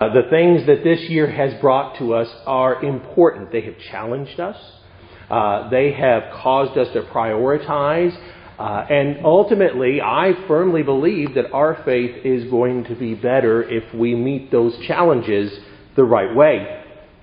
The things that this year has brought to us are important. They have challenged us. They have caused us to prioritize. And ultimately, I firmly believe that our faith is going to be better if we meet those challenges the right way.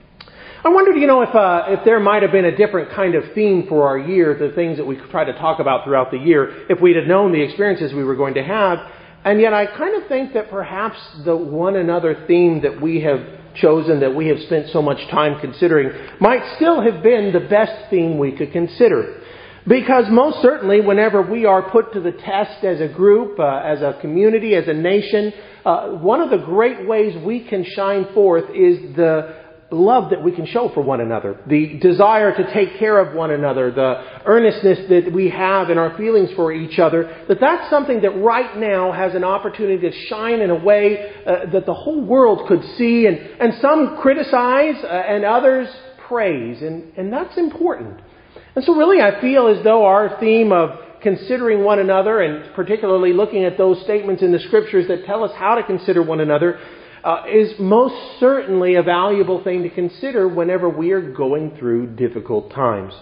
I wondered, if there might have been a different kind of theme for our year, the things that we try to talk about throughout the year, if we'd have known the experiences we were going to have. And yet I kind of think that perhaps the one another theme that we have chosen, that we have spent so much time considering, might still have been the best theme we could consider. Because most certainly, whenever we are put to the test as a group, as a community, as a nation, one of the great ways we can shine forth is the love that we can show for one another, the desire to take care of one another, the earnestness that we have in our feelings for each other, that's something that right now has an opportunity to shine in a way that the whole world could see, and some criticize and others praise, and that's important. And so really I feel as though our theme of considering one another, and particularly looking at those statements in the Scriptures that tell us how to consider one another, is most certainly a valuable thing to consider whenever we are going through difficult times.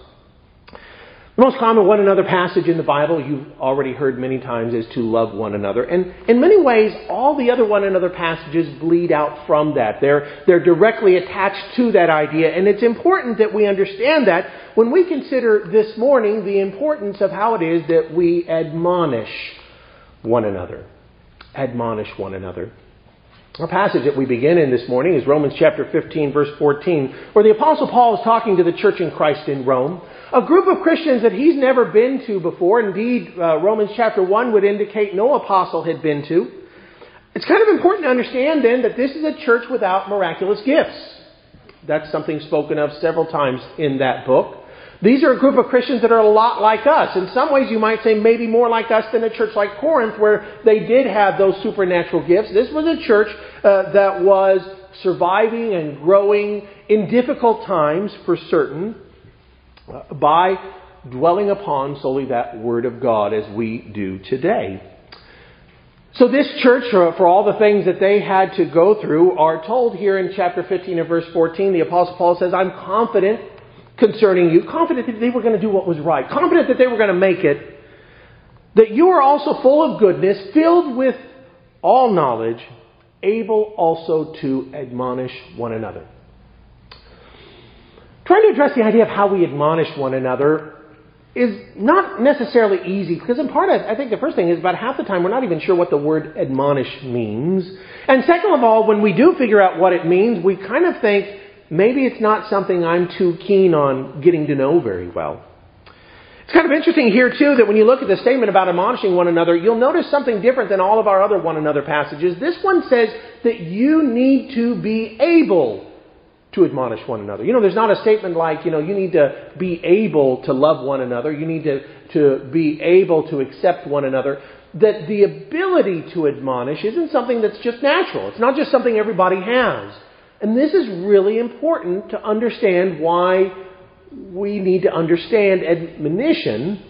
The most common one another passage in the Bible, you've already heard many times, is to love one another. And in many ways, all the other one another passages bleed out from that. They're directly attached to that idea. And it's important that we understand that when we consider this morning the importance of how it is that we admonish one another. Admonish one another. Our passage that we begin in this morning is Romans chapter 15, verse 14, where the Apostle Paul is talking to the church in Christ in Rome, a group of Christians that he's never been to before. Indeed, Romans chapter 1 would indicate no apostle had been to. It's kind of important to understand then that this is a church without miraculous gifts. That's something spoken of several times in that book. These are a group of Christians that are a lot like us. In some ways, you might say maybe more like us than a church like Corinth, where they did have those supernatural gifts. This was a church that was surviving and growing in difficult times, for certain, by dwelling upon solely that Word of God as we do today. So this church, for all the things that they had to go through, are told here in chapter 15 and verse 14, the Apostle Paul says, I'm confident concerning you, confident that they were going to do what was right, confident that they were going to make it, that you are also full of goodness, filled with all knowledge, able also to admonish one another. Trying to address the idea of how we admonish one another is not necessarily easy, because in part, I think the first thing is about half the time we're not even sure what the word admonish means. And second of all, when we do figure out what it means, we kind of think, maybe it's not something I'm too keen on getting to know very well. It's kind of interesting here, too, that when you look at the statement about admonishing one another, you'll notice something different than all of our other one another passages. This one says that you need to be able to admonish one another. There's not a statement like, you need to be able to love one another. You need to be able to accept one another. That the ability to admonish isn't something that's just natural. It's not just something everybody has. And this is really important to understand why we need to understand admonition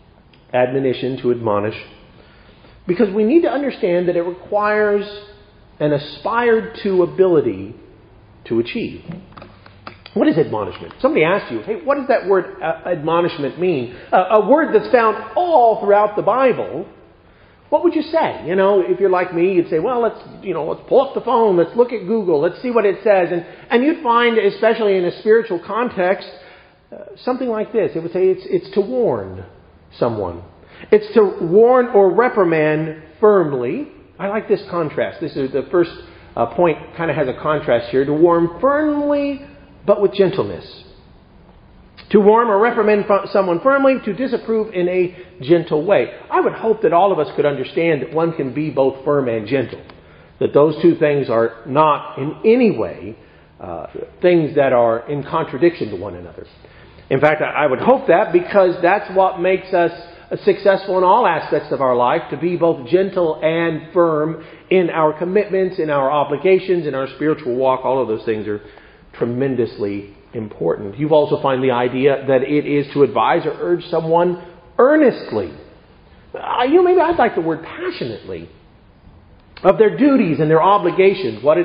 to admonish. Because we need to understand that it requires an aspired to ability to achieve. What is admonishment? Somebody asked you, hey, what does that word admonishment mean? A word that's found all throughout the Bible. What would you say? If you're like me, you'd say, well, let's pull up the phone, let's look at Google, let's see what it says. And you'd find, especially in a spiritual context, something like this. It would say it's to warn someone. It's to warn or reprimand firmly. I like this contrast. This is the first point, kind of has a contrast here. To warn firmly, but with gentleness. To warn or reprimand someone firmly, to disapprove in a gentle way. I would hope that all of us could understand that one can be both firm and gentle. That those two things are not in any way things that are in contradiction to one another. In fact, I would hope that, because that's what makes us successful in all aspects of our life, to be both gentle and firm in our commitments, in our obligations, in our spiritual walk. All of those things are tremendously important. You also find the idea that it is to advise or urge someone earnestly. Maybe I'd like the word passionately, of their duties and their obligations, what it is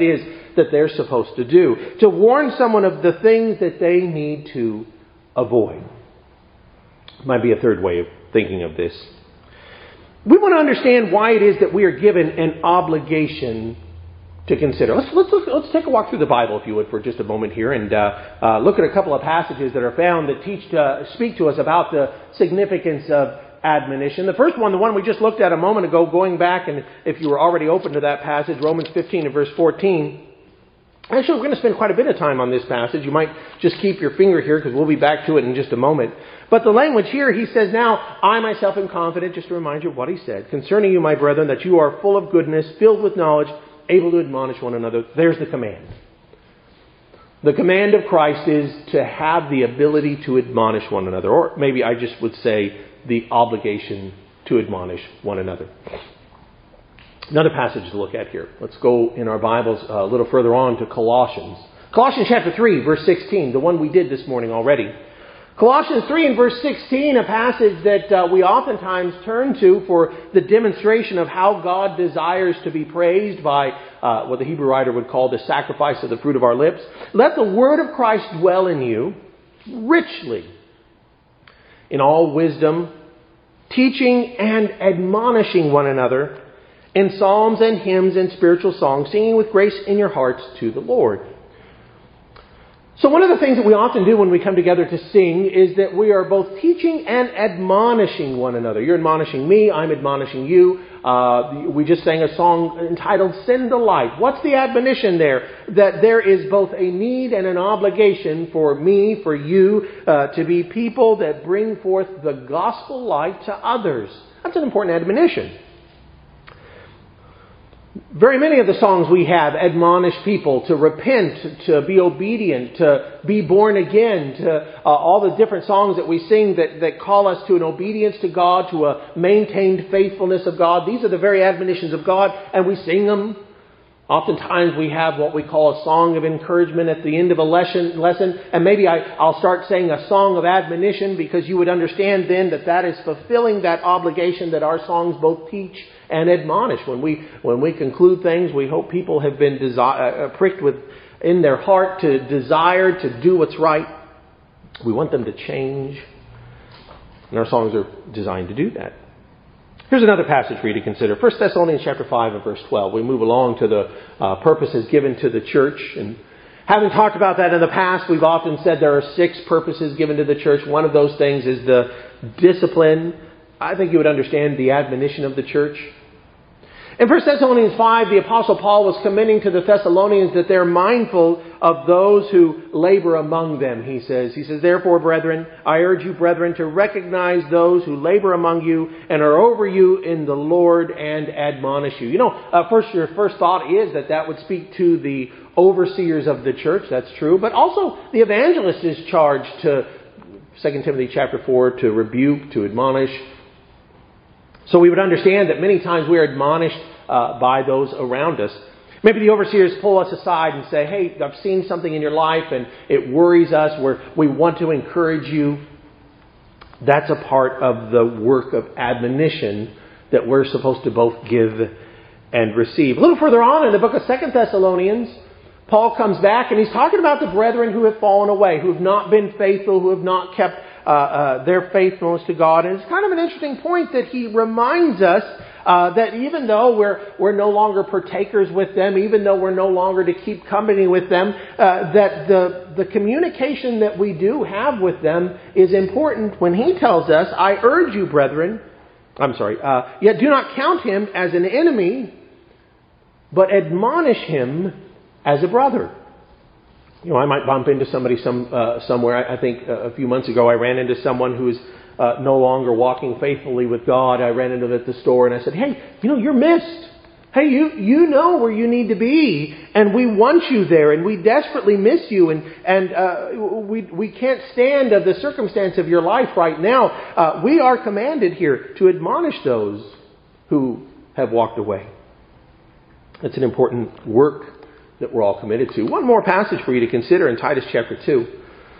that they're supposed to do. To warn someone of the things that they need to avoid. Might be a third way of thinking of this. We want to understand why it is that we are given an obligation to consider. Let's take a walk through the Bible, if you would, for just a moment here, and look at a couple of passages that are found that speak to us about the significance of admonition. The first one, the one we just looked at a moment ago, going back, and if you were already open to that passage, Romans 15 and verse 14. Actually, we're going to spend quite a bit of time on this passage. You might just keep your finger here because we'll be back to it in just a moment. But the language here, he says, now, I myself am confident, just to remind you of what he said, concerning you, my brethren, that you are full of goodness, filled with knowledge, able to admonish one another. There's the command. The command of Christ is to have the ability to admonish one another. Or maybe I just would say the obligation to admonish one another. Another passage to look at here. Let's go in our Bibles a little further on to Colossians. Colossians chapter 3, verse 16, the one we did this morning already. Colossians 3 and verse 16, a passage that we oftentimes turn to for the demonstration of how God desires to be praised by what the Hebrew writer would call the sacrifice of the fruit of our lips. Let the word of Christ dwell in you richly in all wisdom, teaching and admonishing one another in psalms and hymns and spiritual songs, singing with grace in your hearts to the Lord. So one of the things that we often do when we come together to sing is that we are both teaching and admonishing one another. You're admonishing me, I'm admonishing you. We just sang a song entitled Send the Light. What's the admonition there? That there is both a need and an obligation for me, for you, to be people that bring forth the gospel light to others. That's an important admonition. Very many of the songs we have admonish people to repent, to be obedient, to be born again, to all the different songs that we sing that call us to an obedience to God, to a maintained faithfulness of God. These are the very admonitions of God, and we sing them. Oftentimes we have what we call a song of encouragement at the end of a lesson, and maybe I'll start saying a song of admonition because you would understand then that is fulfilling that obligation that our songs both teach and admonish. When we conclude things, we hope people have been pricked in their heart to desire to do what's right. We want them to change, and our songs are designed to do that. Here's another passage for you to consider. 1 Thessalonians chapter 5 and verse 12. We move along to the purposes given to the church. And having talked about that in the past, we've often said there are 6 purposes given to the church. One of those things is the discipline. I think you would understand the admonition of the church. In 1 Thessalonians 5, the Apostle Paul was commending to the Thessalonians that they're mindful of those who labor among them, he says. He says, therefore, brethren, I urge you, brethren, to recognize those who labor among you and are over you in the Lord and admonish you. You know, your first thought is that would speak to the overseers of the church. That's true. But also, the evangelist is charged to, 2 Timothy chapter 4, to rebuke, to admonish. So we would understand that many times we are admonished by those around us. Maybe the overseers pull us aside and say, hey, I've seen something in your life and it worries us. We want to encourage you. That's a part of the work of admonition that we're supposed to both give and receive. A little further on in the book of 2 Thessalonians, Paul comes back and he's talking about the brethren who have fallen away, who have not been faithful, who have not kept their faithfulness to God. And it's kind of an interesting point that he reminds us that even though we're no longer partakers with them, even though we're no longer to keep company with them, that the communication that we do have with them is important when he tells us, I urge you, brethren, yet do not count him as an enemy, but admonish him as a brother. You know, I might bump into somebody somewhere. I think a few months ago I ran into someone who's no longer walking faithfully with God. I ran into them at the store and I said, hey, you're missed. Hey, you know where you need to be, and we want you there, and we desperately miss you, and we can't stand the circumstance of your life right now. We are commanded here to admonish those who have walked away. It's an important work that we're all committed to. One more passage for you to consider in Titus chapter 2.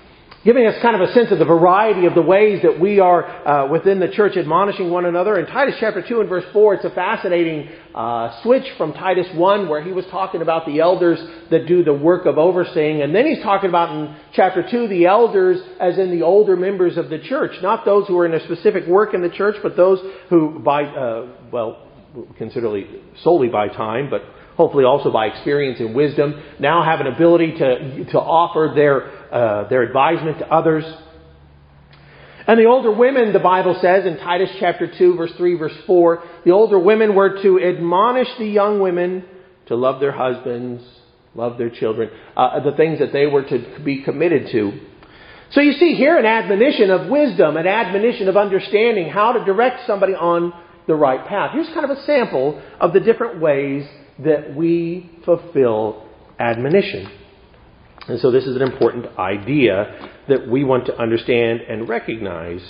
giving us kind of a sense of the variety of the ways that we are within the church admonishing one another. In Titus chapter 2 and verse 4, it's a fascinating switch from Titus 1, where he was talking about the elders that do the work of overseeing. And then he's talking about in chapter 2, the elders as in the older members of the church. Not those who are in a specific work in the church, but those who considerably solely by time, but hopefully also by experience and wisdom, now have an ability to offer their advisement to others. And the older women, the Bible says in Titus chapter 2, verse 3, verse 4, the older women were to admonish the young women to love their husbands, love their children, the things that they were to be committed to. So you see here an admonition of wisdom, an admonition of understanding how to direct somebody on the right path. Here's kind of a sample of the different ways that we fulfill admonition. And so this is an important idea that we want to understand and recognize.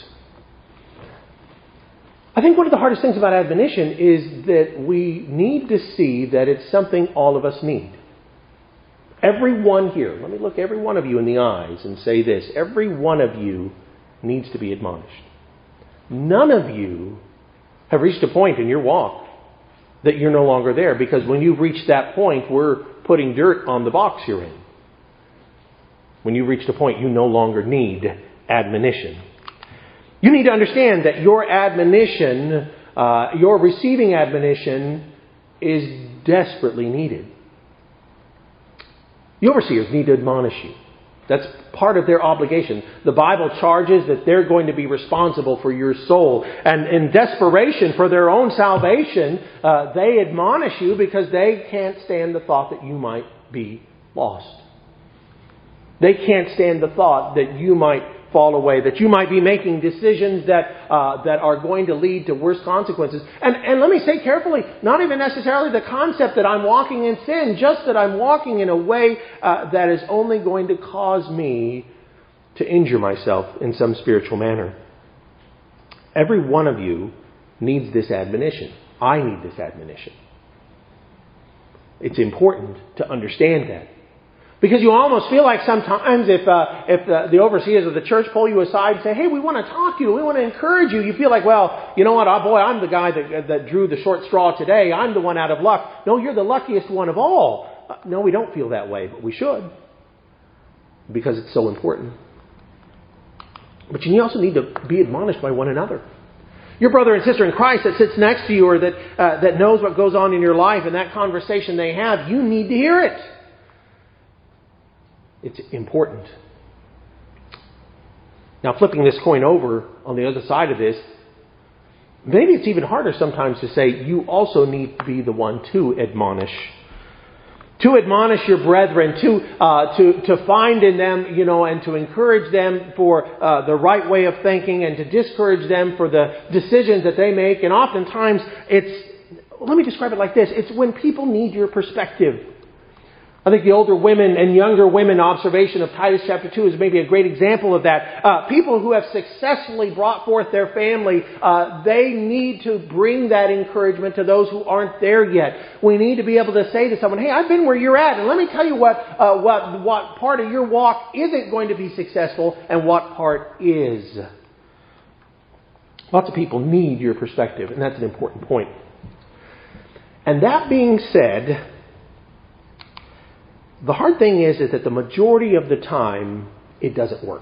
I think one of the hardest things about admonition is that we need to see that it's something all of us need. Everyone here, let me look every one of you in the eyes and say this: every one of you needs to be admonished. None of you have reached a point in your walk that you're no longer there, because when you've reached that point, we're putting dirt on the box you're in. When you've reached a point, you no longer need admonition. You need to understand that your admonition, your receiving admonition, is desperately needed. The overseers need to admonish you. That's part of their obligation. The Bible charges that they're going to be responsible for your soul. And in desperation for their own salvation, they admonish you because they can't stand the thought that you might be lost. They can't stand the thought that you might fall away, that you might be making decisions that are going to lead to worse consequences. And let me say carefully, not even necessarily the concept that I'm walking in sin, just that I'm walking in a way that is only going to cause me to injure myself in some spiritual manner. Every one of you needs this admonition. I need this admonition. It's important to understand that. Because you almost feel like sometimes if the overseers of the church pull you aside and say, hey, we want to talk to you, we want to encourage you, you feel like, well, you know what, I'm the guy that drew the short straw today. I'm the one out of luck. No, you're the luckiest one of all. No, we don't feel that way, but we should. Because it's so important. But you also need to be admonished by one another. Your brother and sister in Christ that sits next to you or that knows what goes on in your life and that conversation they have, you need to hear it. It's important. Now, flipping this coin over on the other side of this, maybe it's even harder sometimes to say you also need to be the one to admonish. To admonish your brethren, to find in them, and to encourage them for the right way of thinking and to discourage them for the decisions that they make. And oftentimes let me describe it like this. It's when people need your perspective. I think the older women and younger women observation of Titus chapter 2 is maybe a great example of that. People who have successfully brought forth their family, they need to bring that encouragement to those who aren't there yet. We need to be able to say to someone, hey, I've been where you're at, and let me tell you what part of your walk isn't going to be successful and what part is. Lots of people need your perspective, and that's an important point. And that being said, the hard thing is that the majority of the time, it doesn't work.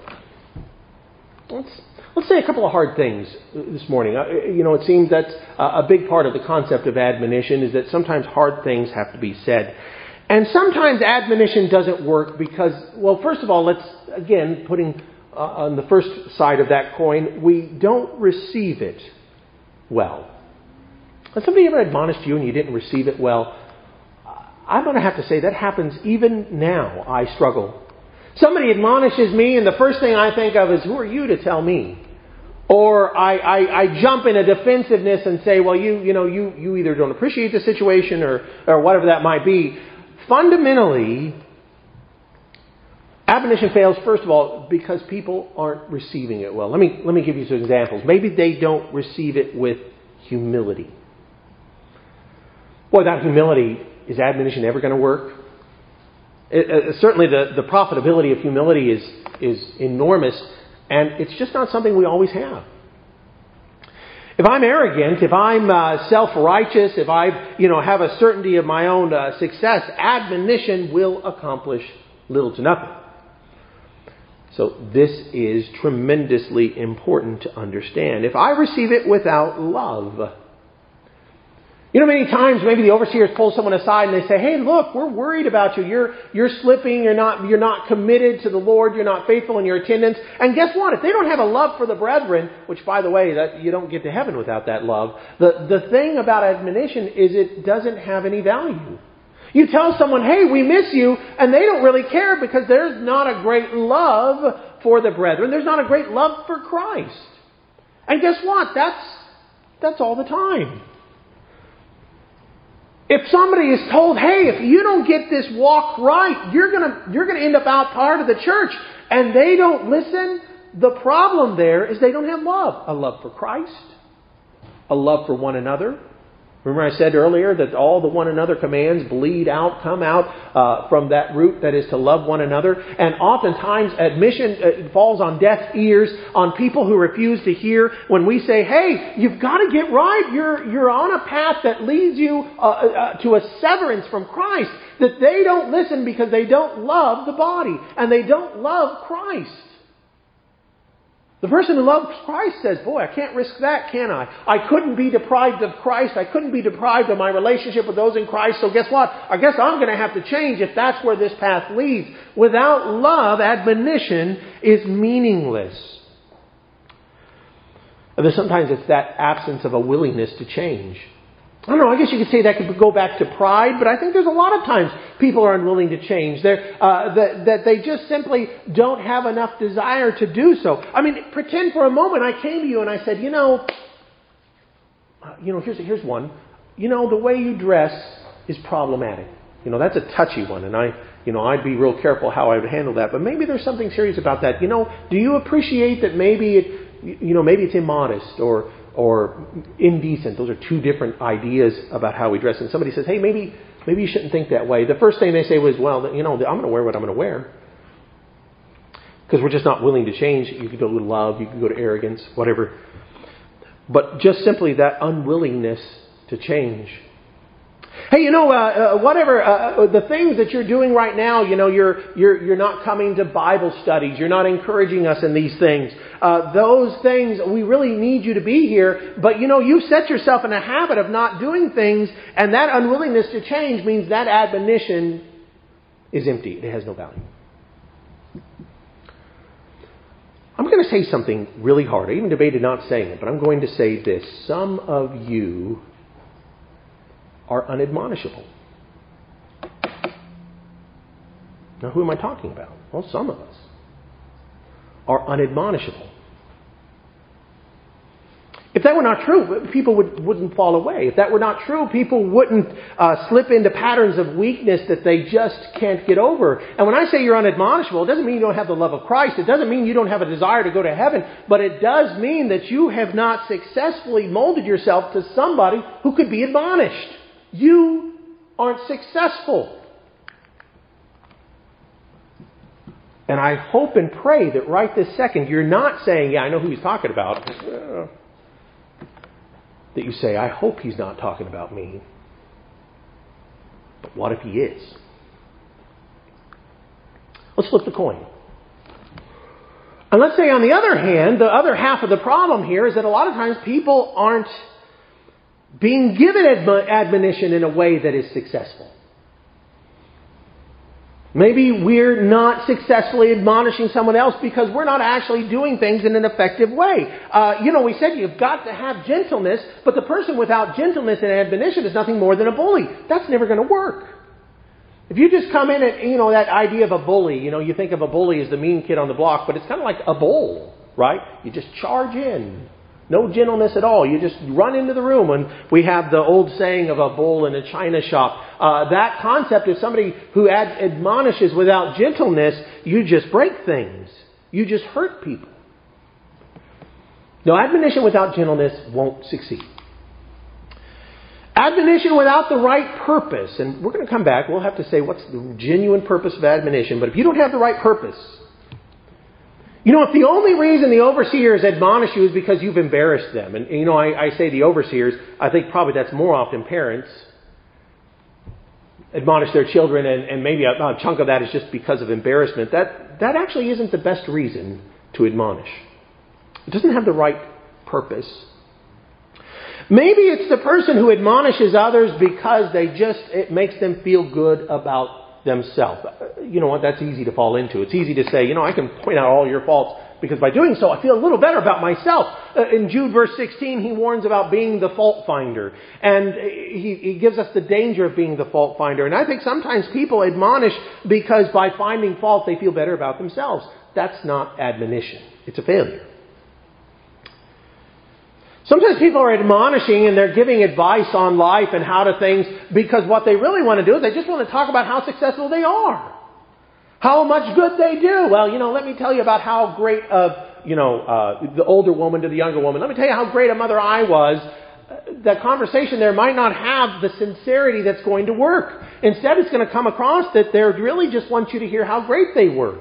Let's say a couple of hard things this morning. It seems that's a big part of the concept of admonition is that sometimes hard things have to be said. And sometimes admonition doesn't work because, well, first of all, putting on the first side of that coin, we don't receive it well. Has somebody ever admonished you and you didn't receive it well? I'm going to have to say that happens even now. I struggle. Somebody admonishes me and the first thing I think of is, who are you to tell me? Or I jump in a defensiveness and say, well, you either don't appreciate the situation or whatever that might be. Fundamentally, admonition fails, first of all, because people aren't receiving it well. Let me give you some examples. Maybe they don't receive it with humility. Boy, without humility, is admonition ever going to work? Certainly the profitability of humility is enormous, and it's just not something we always have. If I'm arrogant, if I'm self-righteous, if I have a certainty of my own success, admonition will accomplish little to nothing. So this is tremendously important to understand. If I receive it without love, many times maybe the overseers pull someone aside and they say, "Hey, look, we're worried about you. You're slipping. You're not committed to the Lord. You're not faithful in your attendance." And guess what? If they don't have a love for the brethren, which by the way, that you don't get to heaven without that love. The thing about admonition is it doesn't have any value. You tell someone, "Hey, we miss you," and they don't really care because there's not a great love for the brethren. There's not a great love for Christ. And guess what? That's all the time. If somebody is told, "Hey, if you don't get this walk right, you're gonna end up out part of the church," and they don't listen, the problem there is they don't have love. A love for Christ, a love for one another. Remember I said earlier that all the one another commands come out from that root that is to love one another. And oftentimes admission falls on deaf ears, on people who refuse to hear when we say, "Hey, you've got to get right. You're on a path that leads you to a severance from Christ." That they don't listen because they don't love the body and they don't love Christ. The person who loves Christ says, "Boy, I can't risk that, can I? I couldn't be deprived of Christ. I couldn't be deprived of my relationship with those in Christ. So guess what? I guess I'm going to have to change if that's where this path leads." Without love, admonition is meaningless. Sometimes it's that absence of a willingness to change. I don't know, I guess you could say that could go back to pride, but I think there's a lot of times people are unwilling to change. That they just simply don't have enough desire to do so. I mean, pretend for a moment I came to you and I said, here's one. The way you dress is problematic. That's a touchy one, and I'd be real careful how I would handle that. But maybe there's something serious about that. Do you appreciate that maybe it's immodest or indecent? Those are two different ideas about how we dress. And somebody says, "Hey, maybe you shouldn't think that way." The first thing they say was, "Well, I'm going to wear what I'm going to wear." Because we're just not willing to change. You could go to love, you could go to arrogance, whatever. But just simply that unwillingness to change. Hey, the things that you're doing right now, you're not coming to Bible studies. You're not encouraging us in these things. Those things, we really need you to be here. But, you've set yourself in a habit of not doing things. And that unwillingness to change means that admonition is empty. It has no value. I'm going to say something really hard. I even debated not saying it, but I'm going to say this. Some of you are unadmonishable. Now, who am I talking about? Well, some of us are unadmonishable. If that were not true, people wouldn't fall away. If that were not true, people wouldn't slip into patterns of weakness that they just can't get over. And when I say you're unadmonishable, it doesn't mean you don't have the love of Christ. It doesn't mean you don't have a desire to go to heaven. But it does mean that you have not successfully molded yourself to somebody who could be admonished. You aren't successful. And I hope and pray that right this second you're not saying, "Yeah, I know who he's talking about." That you say, "I hope he's not talking about me." But what if he is? Let's flip the coin. And let's say on the other hand, the other half of the problem here is that a lot of times people aren't being given admonition in a way that is successful. Maybe we're not successfully admonishing someone else because we're not actually doing things in an effective way. We said you've got to have gentleness, but the person without gentleness and admonition is nothing more than a bully. That's never going to work. If you just come in and, that idea of a bully, you think of a bully as the mean kid on the block, but it's kind of like a bull, right? You just charge in. No gentleness at all. You just run into the room. And we have the old saying of a bull in a china shop. That concept is somebody who admonishes without gentleness. You just break things. You just hurt people. No, admonition without gentleness won't succeed. Admonition without the right purpose. And we're going to come back. We'll have to say what's the genuine purpose of admonition. But if you don't have the right purpose, if the only reason the overseers admonish you is because you've embarrassed them. And I say the overseers, I think probably that's more often parents admonish their children, and maybe a chunk of that is just because of embarrassment. That actually isn't the best reason to admonish. It doesn't have the right purpose. Maybe it's the person who admonishes others because it makes them feel good about themselves. You know what? That's easy to fall into. It's easy to say, I can point out all your faults because by doing so I feel a little better about myself. In Jude verse 16, he warns about being the fault finder. And he gives us the danger of being the fault finder. And I think sometimes people admonish because by finding fault they feel better about themselves. That's not admonition. It's a failure. Sometimes people are admonishing and they're giving advice on life and how to things because what they really want to do is they just want to talk about how successful they are. How much good they do. Well, let me tell you about how great the older woman to the younger woman. Let me tell you how great a mother I was. That conversation there might not have the sincerity that's going to work. Instead, it's going to come across that they really just want you to hear how great they were.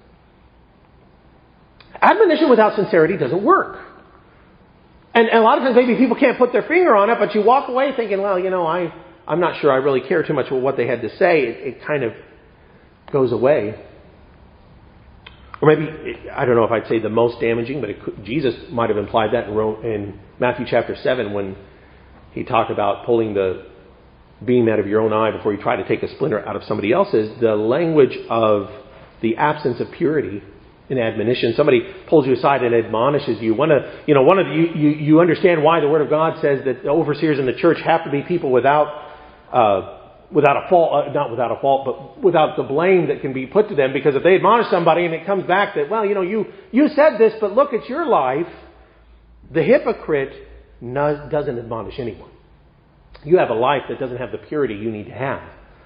Admonition without sincerity doesn't work. And a lot of times maybe people can't put their finger on it, but you walk away thinking, well, I'm not sure I really care too much about what they had to say. It kind of goes away. Or maybe, I don't know if I'd say the most damaging, but Jesus might have implied that in Matthew chapter 7 when he talked about pulling the beam out of your own eye before you try to take a splinter out of somebody else's. The language of the absence of purity in admonition. Somebody pulls you aside and admonishes you. You understand why the Word of God says that the overseers in the church have to be people without a fault, not without a fault, but without the blame that can be put to them. Because if they admonish somebody and it comes back that, you said this, but look at your life, the hypocrite doesn't admonish anyone. You have a life that doesn't have the purity you need to have.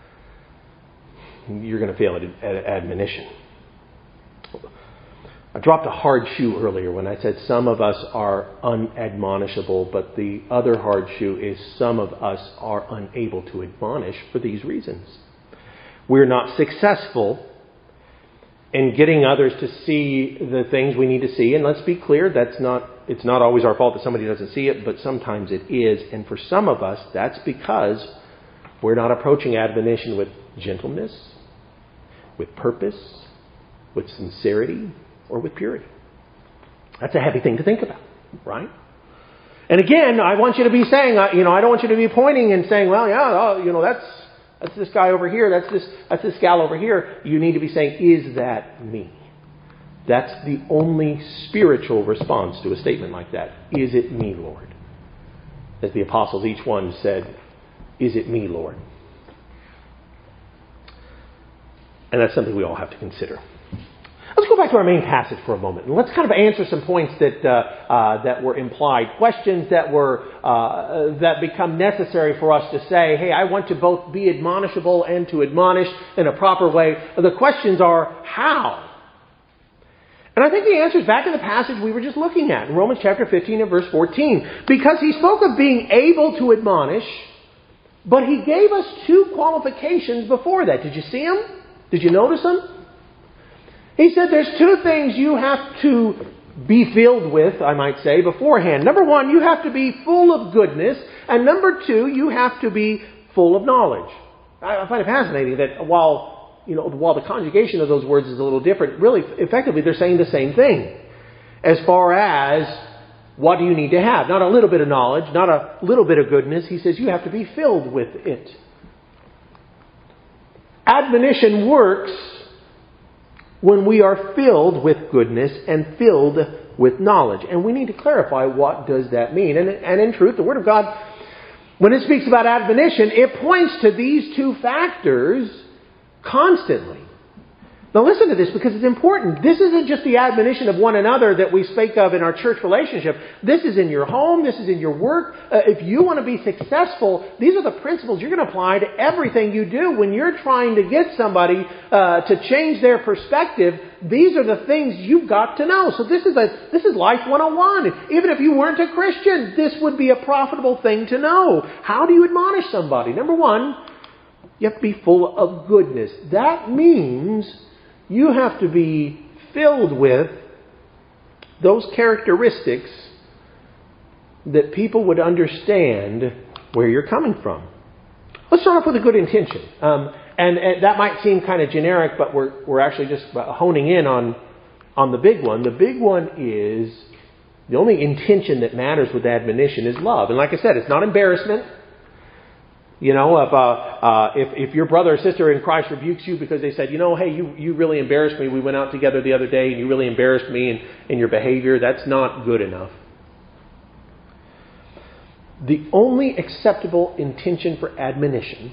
You're going to fail at admonition. I dropped a hard shoe earlier when I said some of us are unadmonishable, but the other hard shoe is some of us are unable to admonish for these reasons. We're not successful in getting others to see the things we need to see. And let's be clear, it's not always our fault that somebody doesn't see it, but sometimes it is. And for some of us, that's because we're not approaching admonition with gentleness, with purpose, with sincerity, or with purity. That's a heavy thing to think about, right? And again, I want you to be saying, I don't want you to be pointing and saying, well, that's this guy over here, that's this gal over here. You need to be saying, is that me? That's the only spiritual response to a statement like that. Is it me, Lord? As the apostles, each one said, is it me, Lord? And that's something we all have to consider. Let's go back to our main passage for a moment, and let's kind of answer some points that were implied, questions that become necessary for us to say, hey, I want to both be admonishable and to admonish in a proper way. The questions are, how? And I think the answer is back in the passage we were just looking at, in Romans chapter 15 and verse 14. Because he spoke of being able to admonish, but he gave us two qualifications before that. Did you see them? Did you notice them? He said there's two things you have to be filled with, I might say, beforehand. Number one, you have to be full of goodness. And number two, you have to be full of knowledge. I find it fascinating that while the conjugation of those words is a little different, really, effectively, they're saying the same thing. As far as what do you need to have? Not a little bit of knowledge, not a little bit of goodness. He says you have to be filled with it. Admonition works when we are filled with goodness and filled with knowledge. And we need to clarify what does that mean. And in truth, the Word of God, when it speaks about admonition, it points to these two factors constantly. Now listen to this because it's important. This isn't just the admonition of one another that we speak of in our church relationship. This is in your home. This is in your work. If you want to be successful, these are the principles you're going to apply to everything you do. When you're trying to get somebody to change their perspective, these are the things you've got to know. So this is Life 101. Even if you weren't a Christian, this would be a profitable thing to know. How do you admonish somebody? Number one, you have to be full of goodness. That means you have to be filled with those characteristics that people would understand where you're coming from. Let's start off with a good intention. And that might seem kind of generic, but we're actually just honing in on the big one. The big one is the only intention that matters with admonition is love. And like I said, it's not embarrassment. You know, if your brother or sister in Christ rebukes you because they said, hey, you really embarrassed me. We went out together the other day and you really embarrassed me in your behavior. That's not good enough. The only acceptable intention for admonition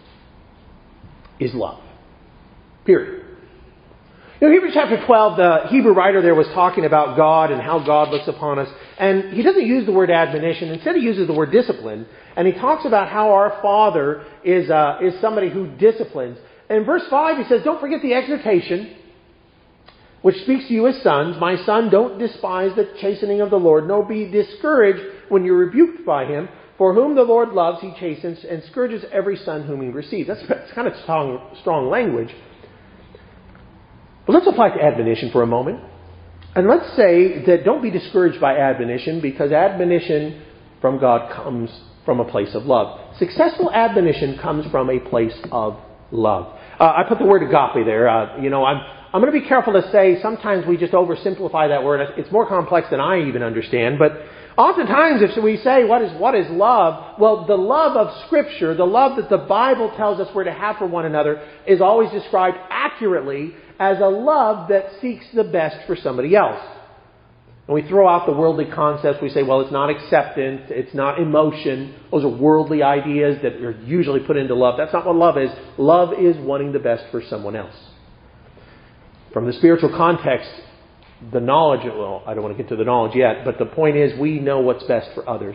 is love. Period. Hebrews chapter 12, the Hebrew writer there was talking about God and how God looks upon us. And he doesn't use the word admonition. Instead, he uses the word discipline. And he talks about how our Father is somebody who disciplines. And in verse 5, he says, don't forget the exhortation, which speaks to you as sons. My son, don't despise the chastening of the Lord, nor be discouraged when you're rebuked by him. For whom the Lord loves, he chastens and scourges every son whom he receives. That's kind of strong language. But let's apply it to admonition for a moment. And let's say that don't be discouraged by admonition, because admonition from God comes from a place of love. Successful admonition comes from a place of love. I put the word agape there. I'm going to be careful to say sometimes we just oversimplify that word. It's more complex than I even understand. But oftentimes if we say what is love, well, the love of Scripture, the love that the Bible tells us we're to have for one another, is always described accurately as a love that seeks the best for somebody else. And we throw out the worldly concepts. We say, well, it's not acceptance, it's not emotion. Those are worldly ideas that are usually put into love. That's not what love is. Love is wanting the best for someone else. From the spiritual context, the knowledge, well, I don't want to get to the knowledge yet, but the point is we know what's best for others.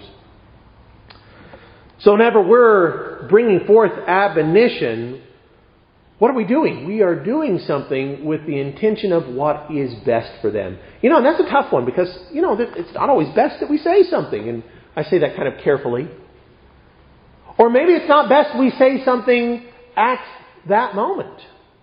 So whenever we're bringing forth admonition, what are we doing? We are doing something with the intention of what is best for them. And that's a tough one because, it's not always best that we say something. And I say that kind of carefully. Or maybe it's not best we say something at that moment.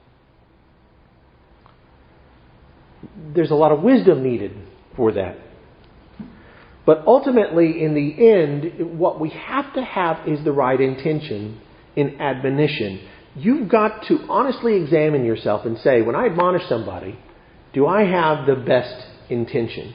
There's a lot of wisdom needed for that. But ultimately, in the end, what we have to have is the right intention in admonition. You've got to honestly examine yourself and say, when I admonish somebody, do I have the best intention?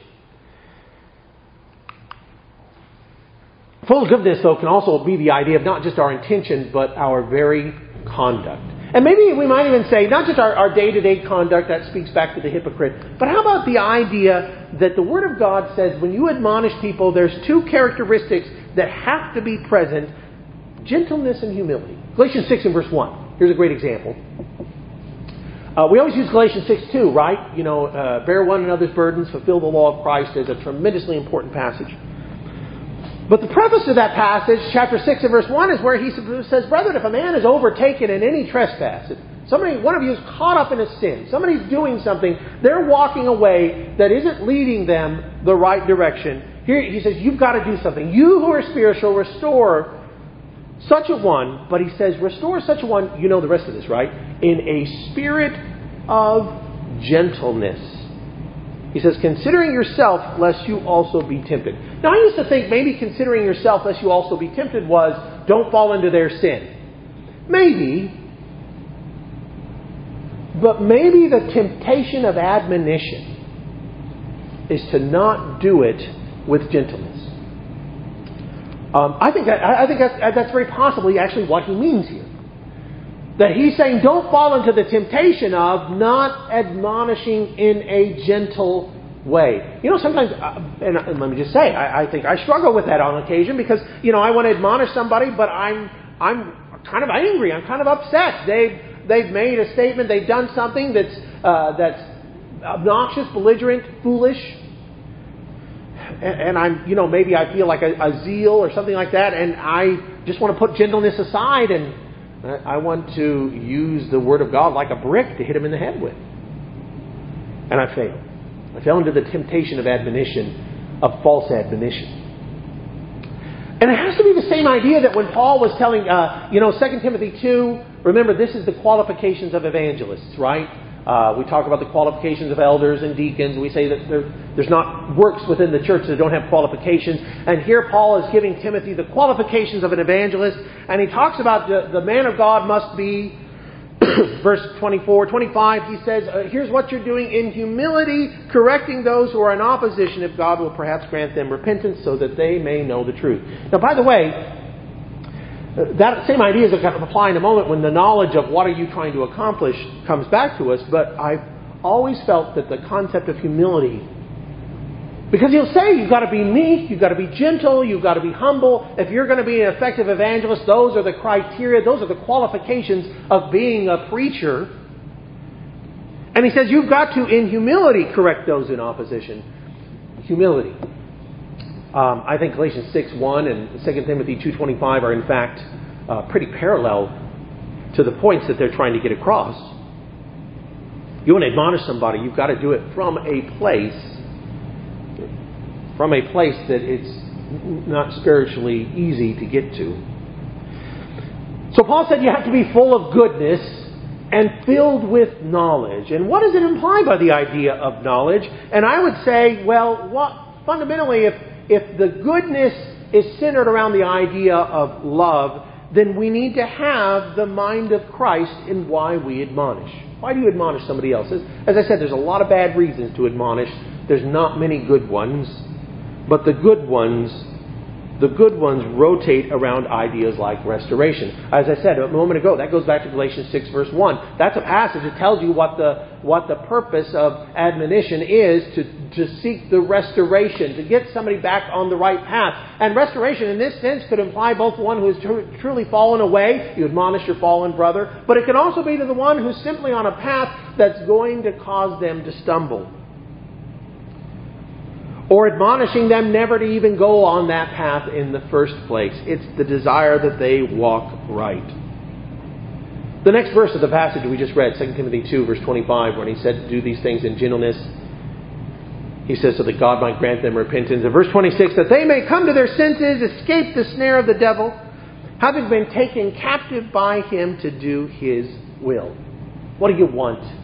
Full of goodness, though, can also be the idea of not just our intention, but our very conduct. And maybe we might even say, not just our day-to-day conduct, that speaks back to the hypocrite, but how about the idea that the Word of God says when you admonish people, there's two characteristics that have to be present: gentleness and humility. Galatians 6 and verse 1. Here's a great example. We always use Galatians 6:2, right? Bear one another's burdens, fulfill the law of Christ, is a tremendously important passage. But the preface of that passage, chapter 6 and verse 1, is where he says, brethren, if a man is overtaken in any trespass, if one of you is caught up in a sin, somebody's doing something, they're walking away that isn't leading them the right direction. Here he says, you've got to do something. You who are spiritual, restore such a one, but he says, restore such a one, you know the rest of this, right? In a spirit of gentleness. He says, considering yourself, lest you also be tempted. Now, I used to think maybe considering yourself, lest you also be tempted was, don't fall into their sin. Maybe. But maybe the temptation of admonition is to not do it with gentleness. I think that's very possibly actually what he means here. That he's saying don't fall into the temptation of not admonishing in a gentle way. Sometimes, and let me just say, I think I struggle with that on occasion because, I want to admonish somebody, but I'm kind of angry. I'm kind of upset. they've made a statement, they've done something that's obnoxious, belligerent, foolish, and I'm, maybe I feel like a zeal or something like that, and I just want to put gentleness aside, and I want to use the Word of God like a brick to hit him in the head with. And I fail. I fell into the temptation of admonition, of false admonition. And it has to be the same idea that when Paul was telling, 2 Timothy 2, remember this is the qualifications of evangelists, right? We talk about the qualifications of elders and deacons. We say that there's not works within the church that don't have qualifications. And here Paul is giving Timothy the qualifications of an evangelist. And he talks about the man of God must be, verse 24, 25, he says, here's what you're doing in humility, correcting those who are in opposition, if God will perhaps grant them repentance so that they may know the truth. Now, by the way, that same idea is going to apply in a moment when the knowledge of what are you trying to accomplish comes back to us. But I've always felt that the concept of humility, because he'll say you've got to be meek, you've got to be gentle, you've got to be humble. If you're going to be an effective evangelist, those are the criteria, those are the qualifications of being a preacher. And he says you've got to, in humility, correct those in opposition. Humility. I think Galatians 6:1 and 2 Timothy 2:25 are in fact pretty parallel to the points that they're trying to get across. You want to admonish somebody, you've got to do it from a place that it's not spiritually easy to get to. So Paul said you have to be full of goodness and filled with knowledge. And what does it imply by the idea of knowledge? And I would say, fundamentally, if the goodness is centered around the idea of love, then we need to have the mind of Christ in why we admonish. Why do you admonish somebody else? As I said, there's a lot of bad reasons to admonish. There's not many good ones. But the good ones rotate around ideas like restoration. As I said a moment ago, that goes back to Galatians 6 verse 1. That's a passage that tells you what the purpose of admonition is, to seek the restoration, to get somebody back on the right path. And restoration in this sense could imply both one who has truly fallen away, you admonish your fallen brother, but it can also be to the one who's simply on a path that's going to cause them to stumble. Or admonishing them never to even go on that path in the first place. It's the desire that they walk right. The next verse of the passage we just read, 2 Timothy 2, verse 25, when he said to do these things in gentleness, he says so that God might grant them repentance. In verse 26, that they may come to their senses, escape the snare of the devil, having been taken captive by him to do his will. What do you want?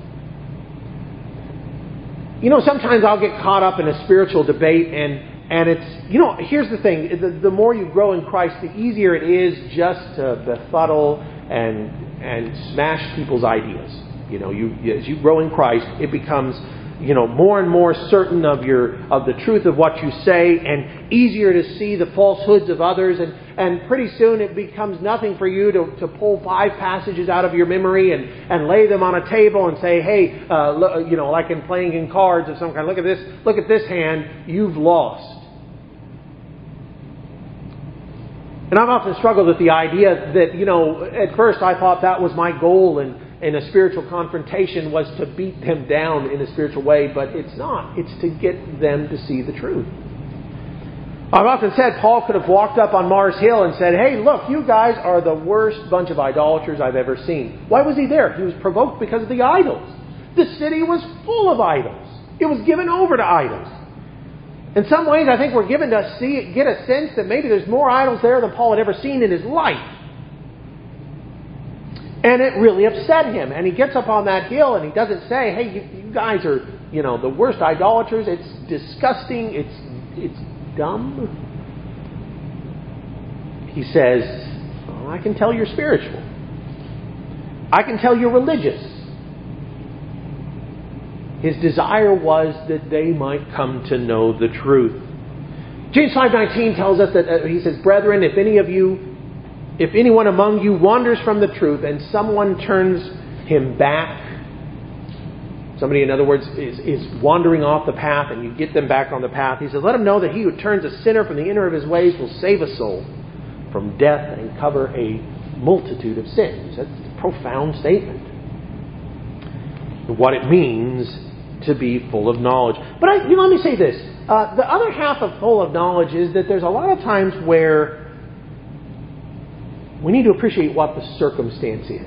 Sometimes I'll get caught up in a spiritual debate and it's, here's the thing. The more you grow in Christ, the easier it is just to befuddle and smash people's ideas. As you grow in Christ, it becomes, more and more certain of the truth of what you say and easier to see the falsehoods of others. And pretty soon it becomes nothing for you to pull 5 passages out of your memory and lay them on a table and say, hey, like in playing in cards of some kind, look at this hand, you've lost. And I've often struggled with the idea that, at first I thought that was my goal in a spiritual confrontation was to beat them down in a spiritual way, but it's not. It's to get them to see the truth. I've often said Paul could have walked up on Mars Hill and said, hey, look, you guys are the worst bunch of idolaters I've ever seen. Why was he there? He was provoked because of the idols. The city was full of idols. It was given over to idols. In some ways, I think we're given to get a sense that maybe there's more idols there than Paul had ever seen in his life. And it really upset him. And he gets up on that hill and he doesn't say, hey, you guys are, the worst idolaters. It's disgusting. It's dumb. He says, I can tell you're spiritual. I can tell you're religious. His desire was that they might come to know the truth. James 5:19 tells us that, he says, brethren, if anyone among you wanders from the truth and someone turns him back, somebody, in other words, is wandering off the path and you get them back on the path, he says, let him know that he who turns a sinner from the inner of his ways will save a soul from death and cover a multitude of sins. That's a profound statement. what it means to be full of knowledge. But let me say this. The other half of full of knowledge is that there's a lot of times where we need to appreciate what the circumstance is.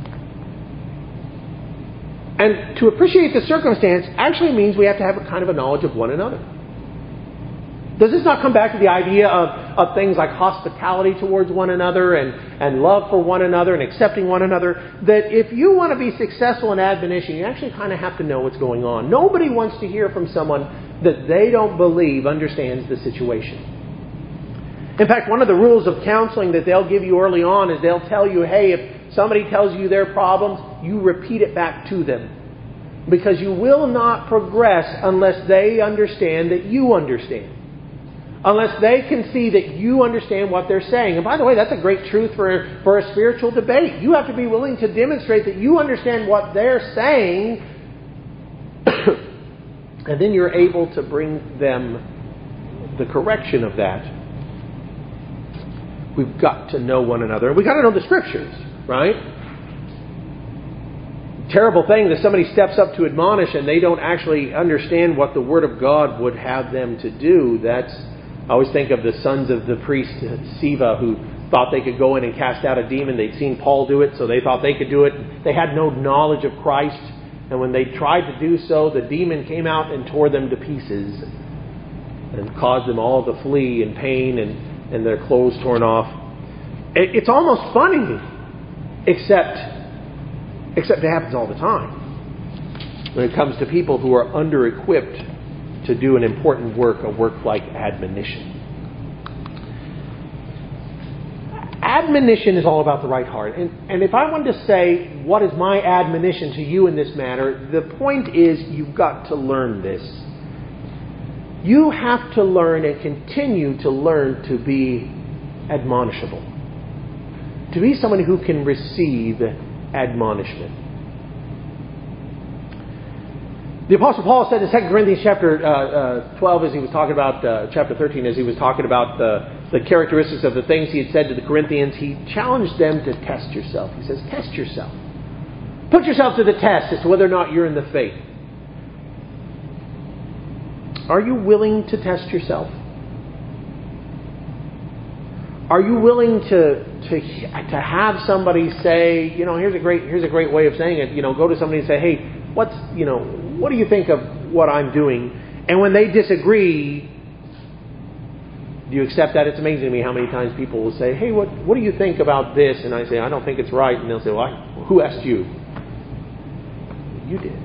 And to appreciate the circumstance actually means we have to have a kind of a knowledge of one another. Does this not come back to the idea of things like hospitality towards one another and love for one another and accepting one another? That if you want to be successful in admonition, you actually kind of have to know what's going on. Nobody wants to hear from someone that they don't believe understands the situation. In fact, one of the rules of counseling that they'll give you early on is they'll tell you, hey, if somebody tells you their problems, you repeat it back to them. Because you will not progress unless they understand that you understand. Unless they can see that you understand what they're saying. And by the way, that's a great truth for a spiritual debate. You have to be willing to demonstrate that you understand what they're saying. And then you're able to bring them the correction of that. We've got to know one another. We've got to know the Scriptures, right? Terrible thing that somebody steps up to admonish and they don't actually understand what the Word of God would have them to do. I always think of the sons of the priest Siva who thought they could go in and cast out a demon. They'd seen Paul do it, so they thought they could do it. They had no knowledge of Christ. And when they tried to do so, the demon came out and tore them to pieces and caused them all to flee in pain and their clothes torn off. It's almost funny, except it happens all the time when it comes to people who are under-equipped to do an important work, a work like admonition. Admonition is all about the right heart. And if I wanted to say, what is my admonition to you in this matter, the point is you've got to learn this. You have to learn and continue to learn to be admonishable. To be someone who can receive admonishment. The Apostle Paul said in 2 Corinthians chapter 12, as he was talking about chapter 13, as he was talking about the characteristics of the things he had said to the Corinthians, he challenged them to test yourself. He says, test yourself. Put yourself to the test as to whether or not you're in the faith. Are you willing to test yourself? Are you willing to have somebody say, here's a great way of saying it. Go to somebody and say, hey, what do you think of what I'm doing? And when they disagree, do you accept that? It's amazing to me how many times people will say, hey, what do you think about this? And I say, I don't think it's right. And they'll say, well, who asked you? You did.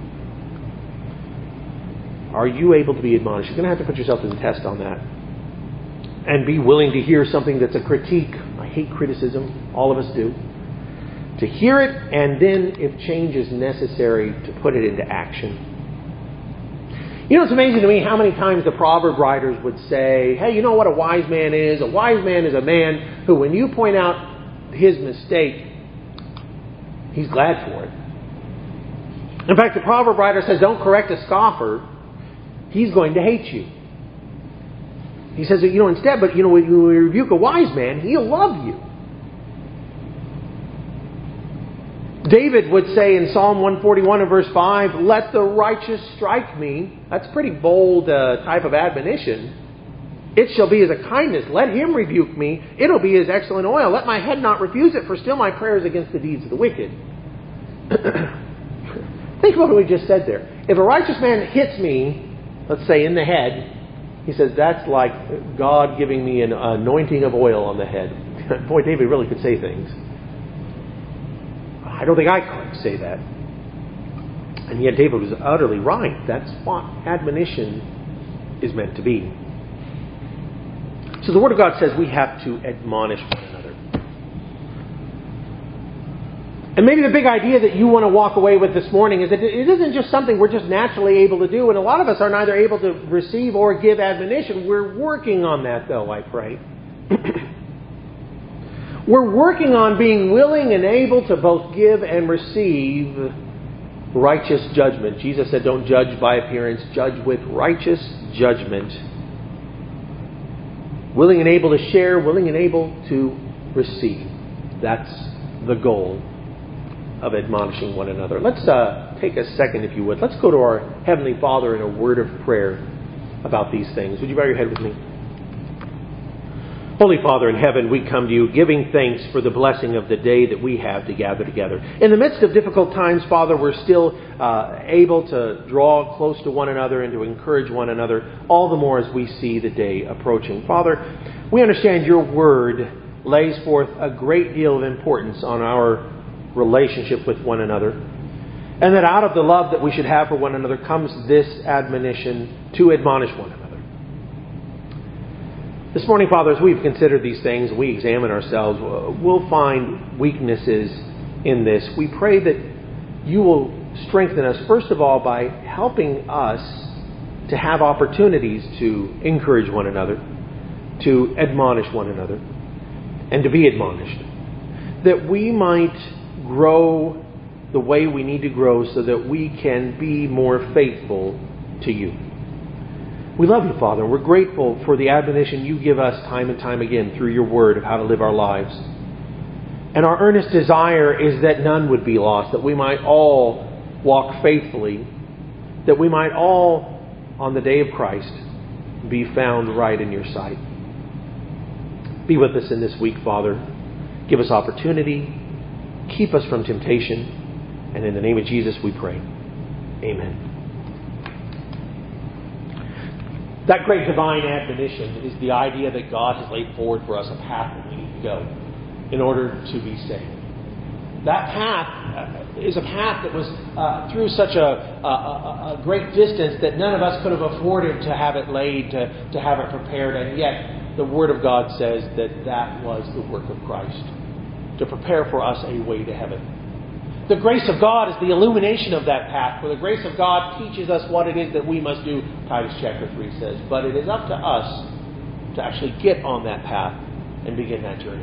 Are you able to be admonished? You're going to have to put yourself to the test on that. And be willing to hear something that's a critique. I hate criticism. All of us do. To hear it, and then, if change is necessary, to put it into action. It's amazing to me how many times the proverb writers would say, hey, you know what a wise man is? A wise man is a man who, when you point out his mistake, he's glad for it. In fact, the proverb writer says, don't correct a scoffer. He's going to hate you. He says that, instead, when you rebuke a wise man, he'll love you. David would say in Psalm 141 and verse 5, let the righteous strike me. That's a pretty bold type of admonition. It shall be as a kindness. Let him rebuke me. It'll be as excellent oil. Let my head not refuse it, for still my prayers against the deeds of the wicked. Think about what we just said there. If a righteous man hits me, let's say in the head, he says, that's like God giving me an anointing of oil on the head. Boy, David really could say things. I don't think I could say that. And yet David was utterly right. That's what admonition is meant to be. So the Word of God says we have to admonish one another. And maybe the big idea that you want to walk away with this morning is that it isn't just something we're just naturally able to do. And a lot of us are neither able to receive or give admonition. We're working on that, though, I pray. We're working on being willing and able to both give and receive righteous judgment. Jesus said, don't judge by appearance, judge with righteous judgment. Willing and able to share, willing and able to receive. That's the goal of admonishing one another. Let's take a second, if you would. Let's go to our Heavenly Father in a word of prayer about these things. Would you bow your head with me? Holy Father in heaven, we come to you giving thanks for the blessing of the day that we have to gather together. In the midst of difficult times, Father, we're still able to draw close to one another and to encourage one another, all the more as we see the day approaching. Father, we understand your word lays forth a great deal of importance on our relationship with one another, and that out of the love that we should have for one another comes this admonition to admonish one another. This morning, Father, as we've considered these things, we examine ourselves, we'll find weaknesses in this. We pray that you will strengthen us, first of all, by helping us to have opportunities to encourage one another, to admonish one another, and to be admonished. That we might grow the way we need to grow so that we can be more faithful to you. We love you, Father. We're grateful for the admonition you give us time and time again through your word of how to live our lives. And our earnest desire is that none would be lost, that we might all walk faithfully, that we might all, on the day of Christ, be found right in your sight. Be with us in this week, Father. Give us opportunity. Keep us from temptation. And in the name of Jesus we pray. Amen. That great divine admonition is the idea that God has laid forward for us a path that we need to go in order to be saved. That path is a path that was through such a great distance that none of us could have afforded to have it laid, to have it prepared, and yet the Word of God says that that was the work of Christ, to prepare for us a way to heaven. The grace of God is the illumination of that path, for the grace of God teaches us what it is that we must do, Titus chapter 3 says. But it is up to us to actually get on that path and begin that journey.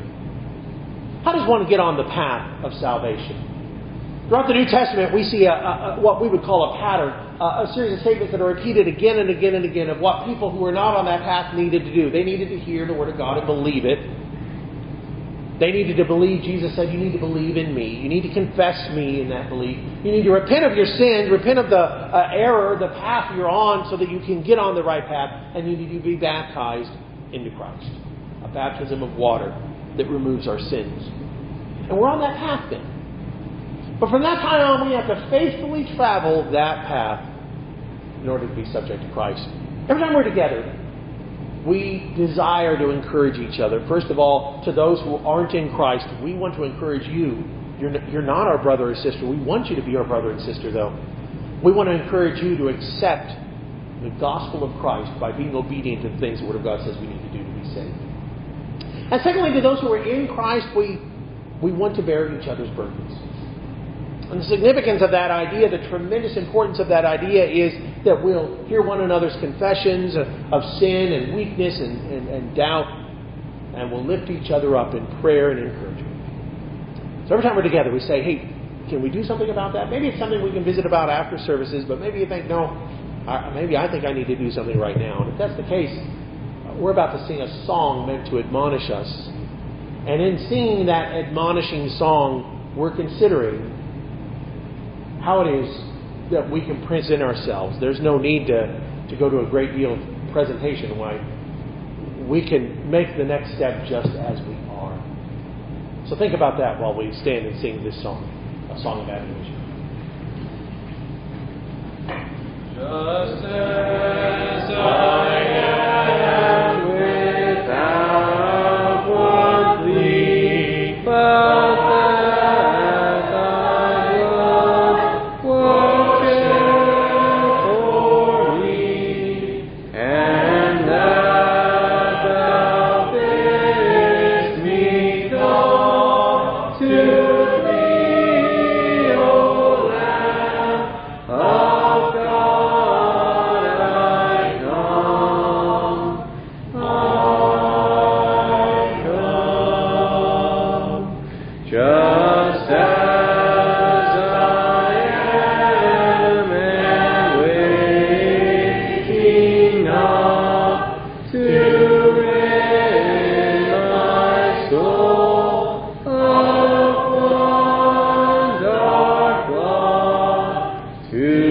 How does one get on the path of salvation? Throughout the New Testament, we see what we would call a pattern, a series of statements that are repeated again and again and again of what people who were not on that path needed to do. They needed to hear the Word of God and believe it. They needed to believe. Jesus said, you need to believe in me. You need to confess me in that belief. You need to repent of your sins, repent of the error, the path you're on, so that you can get on the right path. And you need to be baptized into Christ. A baptism of water that removes our sins. And we're on that path then. But from that time on, we have to faithfully travel that path in order to be subject to Christ. Every time we're together, we desire to encourage each other. First of all, to those who aren't in Christ, we want to encourage you. You're not our brother or sister. We want you to be our brother and sister, though. We want to encourage you to accept the gospel of Christ by being obedient to the things the Word of God says we need to do to be saved. And secondly, to those who are in Christ, we want to bear each other's burdens. And the significance of that idea, the tremendous importance of that idea is that we'll hear one another's confessions of sin and weakness and doubt, and we'll lift each other up in prayer and encouragement. So every time we're together, we say, hey, can we do something about that? Maybe it's something we can visit about after services, but maybe you think, no, maybe I think I need to do something right now. And if that's the case, we're about to sing a song meant to admonish us. And in singing that admonishing song, we're considering how it is that we can present ourselves. There's no need to go to a great deal of presentation. Why? We can make the next step just as we are. So think about that while we stand and sing this song, a song of admonition. Just as I am without one plea, but of God. to